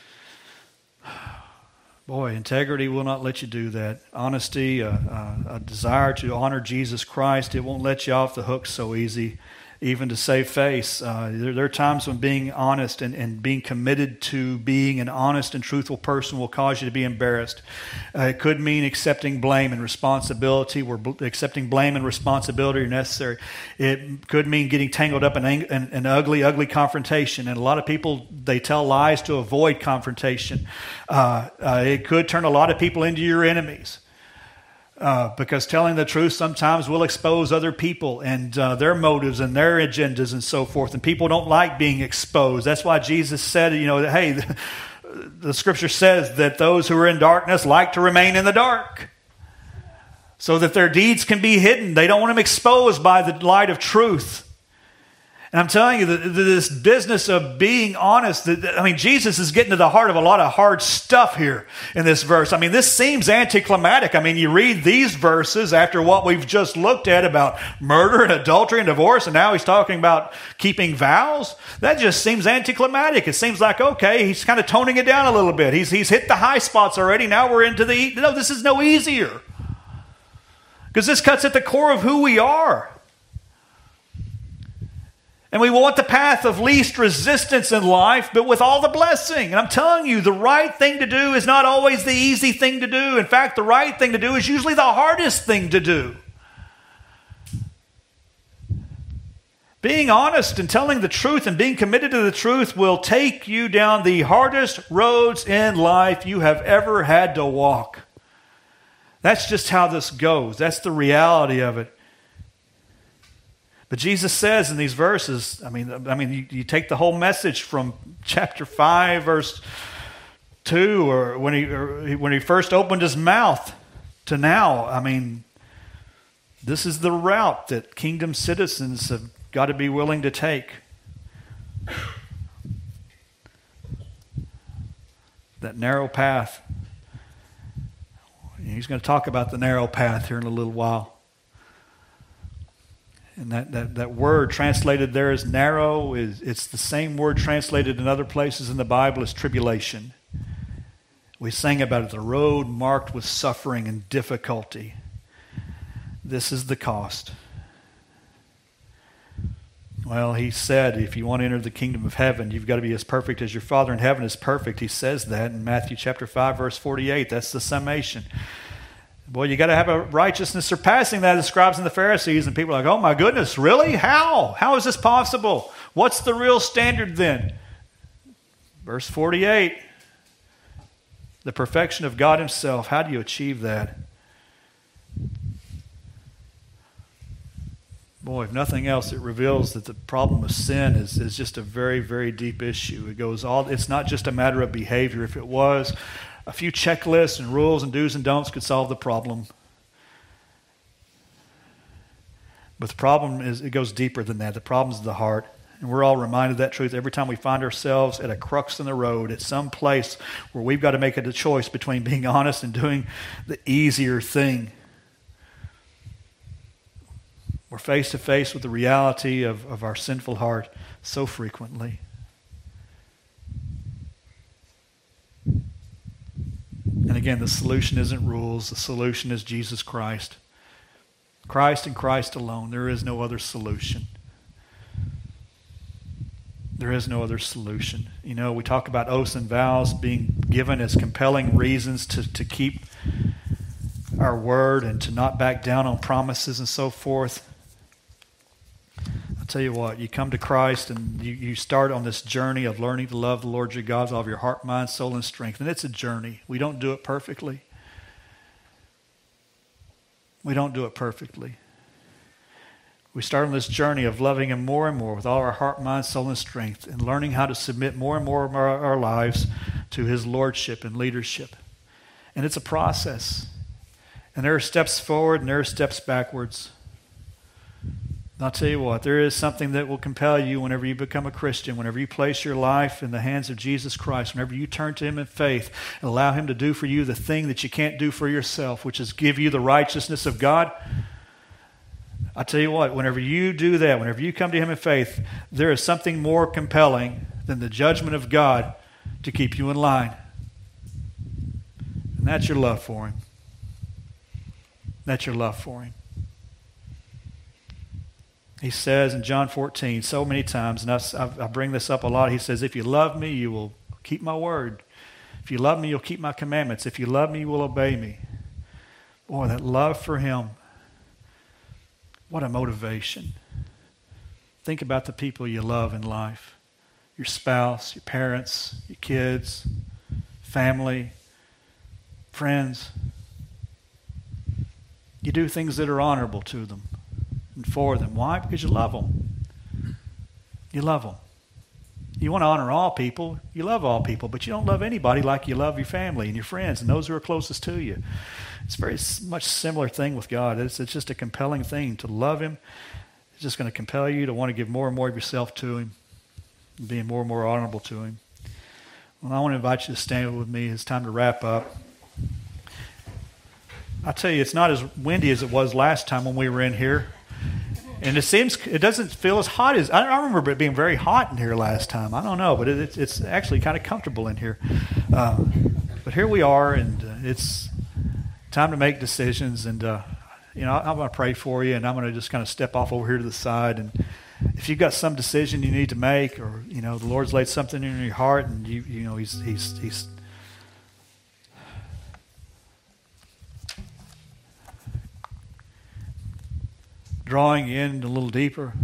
Boy, integrity will not let you do that. Honesty, a, a, a desire to honor Jesus Christ, it won't let you off the hook so easy. Even to save face. Uh, there, there are times when being honest and, and being committed to being an honest and truthful person will cause you to be embarrassed. Uh, it could mean accepting blame and responsibility, where bl- accepting blame and responsibility are necessary. It could mean getting tangled up in an, in, in ugly, ugly confrontation. And a lot of people, they tell lies to avoid confrontation. Uh, uh, it could turn a lot of people into your enemies. Uh, because telling the truth sometimes will expose other people and uh, their motives and their agendas and so forth. And people don't like being exposed. That's why Jesus said, you know, that, hey, the, the scripture says that those who are in darkness like to remain in the dark so that their deeds can be hidden. They don't want them exposed by the light of truth. And I'm telling you, that this business of being honest, I mean, Jesus is getting to the heart of a lot of hard stuff here in this verse. I mean, this seems anticlimactic. I mean, you read these verses after what we've just looked at about murder and adultery and divorce, and now he's talking about keeping vows. That just seems anticlimactic. It seems like, okay, he's kind of toning it down a little bit. He's, he's hit the high spots already. Now we're into the, no, this is no easier. Because this cuts at the core of who we are. And we want the path of least resistance in life, but with all the blessing. And I'm telling you, the right thing to do is not always the easy thing to do. In fact, the right thing to do is usually the hardest thing to do. Being honest and telling the truth and being committed to the truth will take you down the hardest roads in life you have ever had to walk. That's just how this goes. That's the reality of it. But Jesus says in these verses, I mean, I mean, you, you take the whole message from chapter five, verse two, or when he or when he first opened his mouth to now. I mean, this is the route that kingdom citizens have got to be willing to take. That narrow path. He's going to talk about the narrow path here in a little while. And that, that, that word translated there as narrow, is it's the same word translated in other places in the Bible as tribulation. We sang about it, the road marked with suffering and difficulty. This is the cost. Well, he said, if you want to enter the kingdom of heaven, you've got to be as perfect as your Father in heaven is perfect. He says that in Matthew chapter five, verse forty-eight. That's the summation. Boy, you got to have a righteousness surpassing that of the scribes and the Pharisees. And people are like, oh my goodness, really? How? How is this possible? What's the real standard then? Verse forty-eight. The perfection of God himself. How do you achieve that? Boy, if nothing else, it reveals that the problem of sin is, is just a very, very deep issue. It goes all. It's not just a matter of behavior. If it was, a few checklists and rules and do's and don'ts could solve the problem. But the problem is, it goes deeper than that. The problem is the heart. And we're all reminded of that truth every time we find ourselves at a crux in the road, at some place where we've got to make a choice between being honest and doing the easier thing. We're face to face with the reality of, of our sinful heart so frequently. And again, the solution isn't rules. The solution is Jesus Christ. Christ and Christ alone. There is no other solution. There is no other solution. You know, we talk about oaths and vows being given as compelling reasons to, to keep our word and to not back down on promises and so forth. I'll tell you what, you come to Christ and you, you start on this journey of learning to love the Lord your God with all of your heart, mind, soul, and strength. And it's a journey. We don't do it perfectly. We don't do it perfectly. We start on this journey of loving him more and more with all our heart, mind, soul, and strength, and learning how to submit more and more of our, our lives to his lordship and leadership. And it's a process. And there are steps forward and there are steps backwards. I'll tell you what, there is something that will compel you whenever you become a Christian, whenever you place your life in the hands of Jesus Christ, whenever you turn to him in faith and allow him to do for you the thing that you can't do for yourself, which is give you the righteousness of God. I'll tell you what, whenever you do that, whenever you come to him in faith, there is something more compelling than the judgment of God to keep you in line. And that's your love for him. That's your love for him. He says in John fourteen so many times, and I, I bring this up a lot, he says, if you love me, you will keep my word. If you love me, you'll keep my commandments. If you love me, you will obey me. Boy, that love for him, what a motivation. Think about the people you love in life. Your spouse, your parents, your kids, family, friends. You do things that are honorable to them and for them. Why? Because you love them. You love them. You want to honor all people. You love all people, but you don't love anybody like you love your family and your friends and those who are closest to you. It's a very much similar thing with God. It's, it's just a compelling thing. To love him, it's just going to compel you to want to give more and more of yourself to him, and being more and more honorable to him. Well, I want to invite you to stand with me. It's time to wrap up. I tell you, it's not as windy as it was last time when we were in here. And it seems, it doesn't feel as hot as, I remember it being very hot in here last time. I don't know, but it, it's actually kind of comfortable in here. Uh, but here we are, and uh, it's time to make decisions. And, uh, you know, I'm going to pray for you, and I'm going to just kind of step off over here to the side. And if you've got some decision you need to make, or, you know, the Lord's laid something in your heart, and, you you know, he's he's he's drawing you in a little deeper,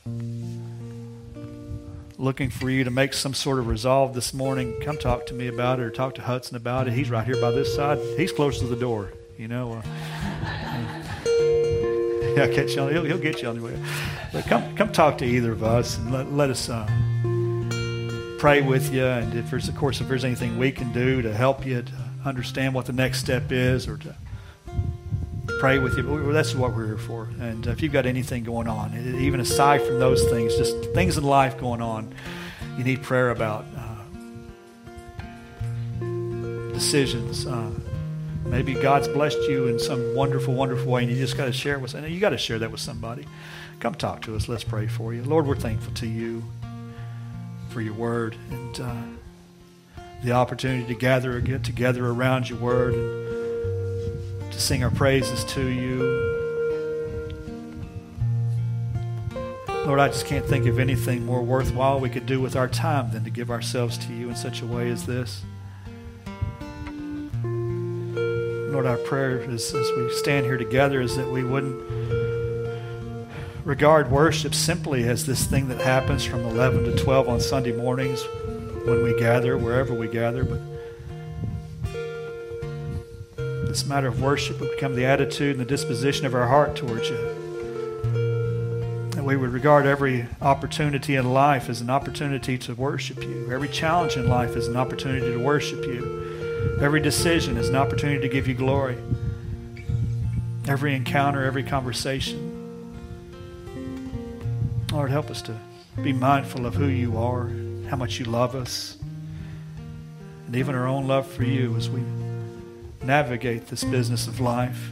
looking for you to make some sort of resolve this morning, come talk to me about it, or talk to Hudson about it. He's right here by this side. He's close to the door, you know. Uh, yeah, catch you on, he'll, he'll get you on the way. But come, come talk to either of us, and let, let us uh, pray with you. And if there's, of course, if there's anything we can do to help you to understand what the next step is, or to pray with you. But that's what we're here for. And if you've got anything going on, even aside from those things, just things in life going on, you need prayer about uh, decisions. Uh, maybe God's blessed you in some wonderful, wonderful way, and you just got to share it with somebody. You got to share that with somebody. Come talk to us. Let's pray for you. Lord, we're thankful to you for your word and uh, the opportunity to gather, get together around your word, and to sing our praises to you. Lord, I just can't think of anything more worthwhile we could do with our time than to give ourselves to you in such a way as this. Lord, our prayer is, as we stand here together, is that we wouldn't regard worship simply as this thing that happens from eleven to twelve on Sunday mornings when we gather, wherever we gather, but this matter of worship would become the attitude and the disposition of our heart towards you. That we would regard every opportunity in life as an opportunity to worship you. Every challenge in life is an opportunity to worship you. Every decision is an opportunity to give you glory. Every encounter, every conversation. Lord, help us to be mindful of who you are, how much you love us, and even our own love for you as we navigate this business of life.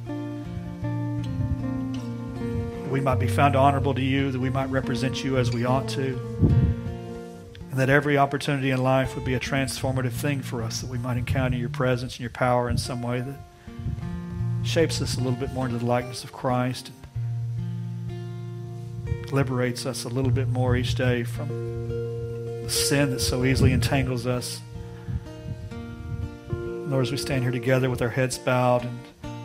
That we might be found honorable to you, that we might represent you as we ought to, and that every opportunity in life would be a transformative thing for us, that we might encounter your presence and your power in some way that shapes us a little bit more into the likeness of Christ, and liberates us a little bit more each day from the sin that so easily entangles us. Lord, as we stand here together with our heads bowed and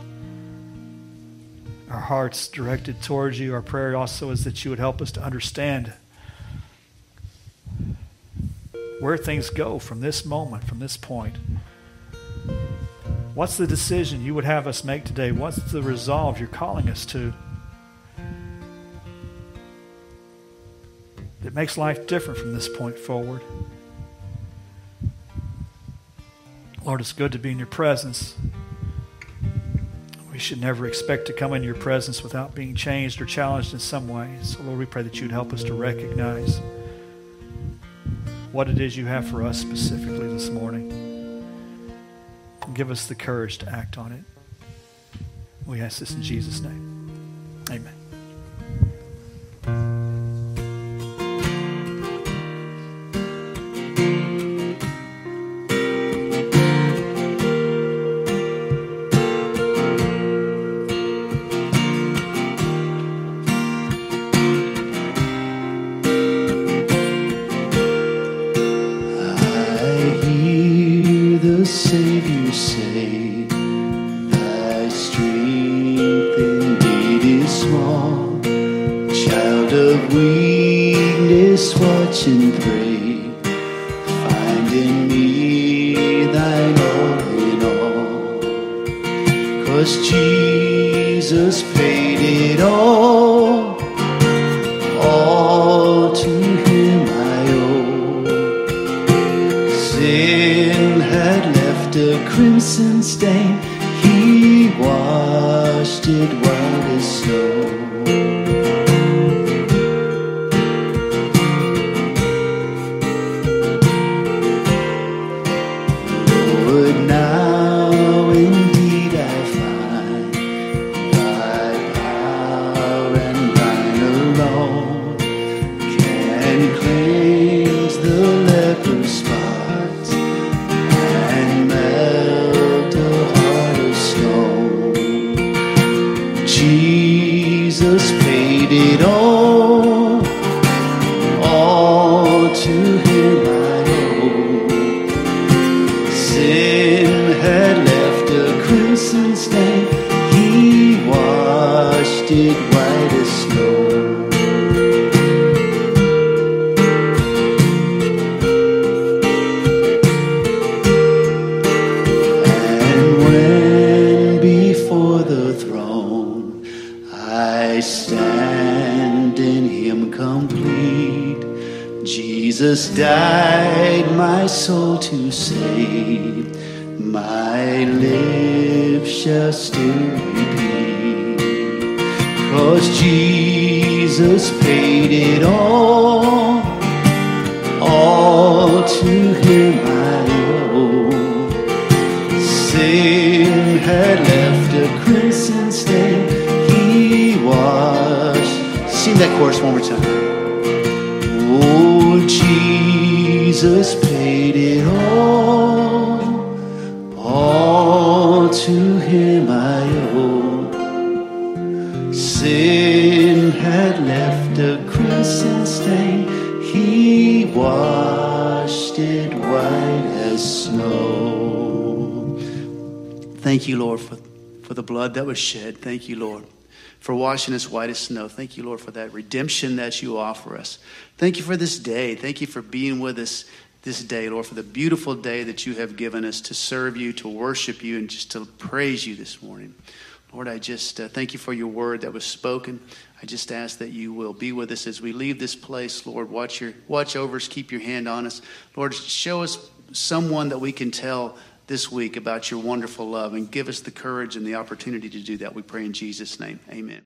our hearts directed towards you, our prayer also is that you would help us to understand where things go from this moment, from this point. What's the decision you would have us make today? What's the resolve you're calling us to that makes life different from this point forward? Lord, it's good to be in your presence. We should never expect to come into your presence without being changed or challenged in some way. So, Lord, we pray that you'd help us to recognize what it is you have for us specifically this morning. And give us the courage to act on it. We ask this in Jesus' name. Amen. Savior say, thy strength indeed is small. Child of weakness, watch and pray. Find in me thine all in all. 'Cause Jesus Jesus paid it all. All to him I owe. Sin had left a crimson stain. He washed it white as snow. Lord, now indeed I find thy power and thine alone can cleanse the leper's spots and melt a heart of stone. Jesus paid it all, all to him I owe. Sin had left a crimson stain. He washed it white as snow. And when before the throne I stand in him complete, Jesus died my soul to save. My lips shall still repeat, 'cause Jesus paid it all, all to him I owe. Sin had left a crimson stain. He washed. Sing that chorus one more time. Oh, Jesus paid it all, all to him I owe. Sin had left a crimson stain. He washed it white as snow. Thank you, Lord, for, for the blood that was shed. Thank you, Lord, for washing us white as snow. Thank you, Lord, for that redemption that you offer us. Thank you for this day. Thank you for being with us this day, Lord, for the beautiful day that you have given us to serve you, to worship you, and just to praise you this morning. Lord, I just uh, thank you for your word that was spoken. I just ask that you will be with us as we leave this place. Lord, watch your watch over us, keep your hand on us. Lord, show us someone that we can tell this week about your wonderful love, and give us the courage and the opportunity to do that. We pray in Jesus' name. Amen.